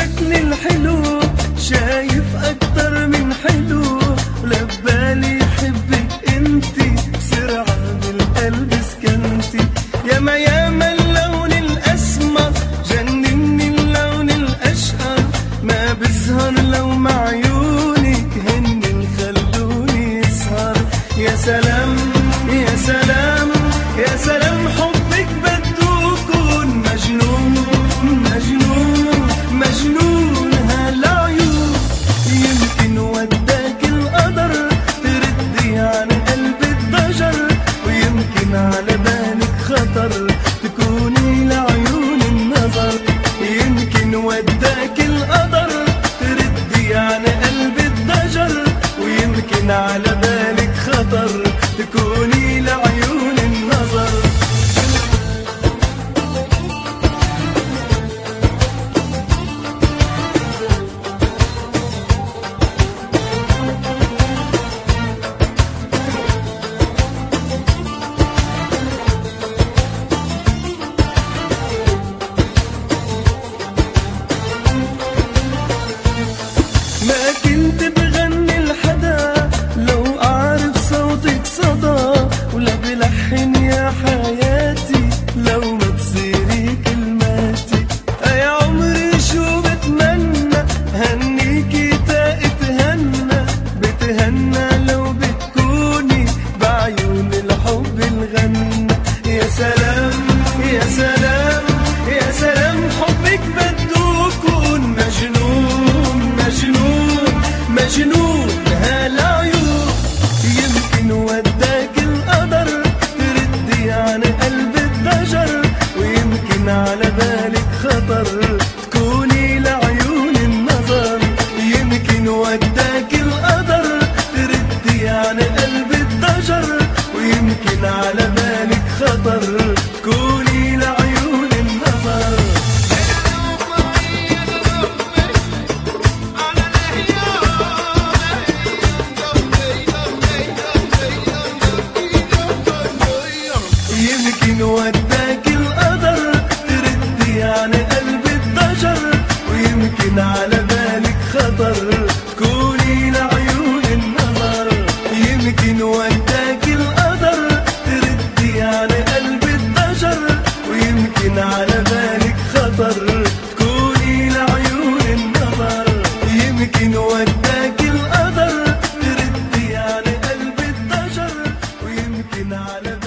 الشكل الحلو شايف اكتر من حلو، لبالي حبك انتي بسرعة بالقلب سكنتي. ياما ياما اللون الاسمر جنني اللون الاشقر، ما بسهر لو مع عيونك هن خلوني اسهر. يا سلام يا سلام يا سلام حبك بده كون مجنون مجنون مجنون هالعيون. يمكن وداك القدر تردي عن قلب الضجر، ويمكن على بالك خطر تكوني لعيون النظر. يمكن وداك القدر تردي عن قلب الضجر، ويمكن على بالك خطر تكوني لعيون النظر. ما كنت بغني لحدا لو أعرف صوتك صدى، ولا بلحن يا حياتي لو ما تصيري كلماتي. يا عمري شو بتمنى هنيكي تا اتهنى، بتهنى لو بتكوني بعيون الحب الغنى. يا سلام يا سلام يا سلام حبك بده كون مجنون مجنون مجنون هالعيون. يمكن وداك القدر تردي عن قلب الضجر، ويمكن على بالك خطر تكوني لعيون النظر. يمكن وداك القدر تردي عن قلب الضجر، ويمكن على بالك خطر تكوني لعيون النظر. يمكن وداك القدر تردي عن قلب الضجر، ويمكن على بالك خطر تكوني لعيون النظر. يمكن وداك القدر تردي عن قلب الضجر، ويمكن على بالك خطر تكوني لعيون النظر. يمكن وداك القدر تردي عن قلب الضجر، ويمكن على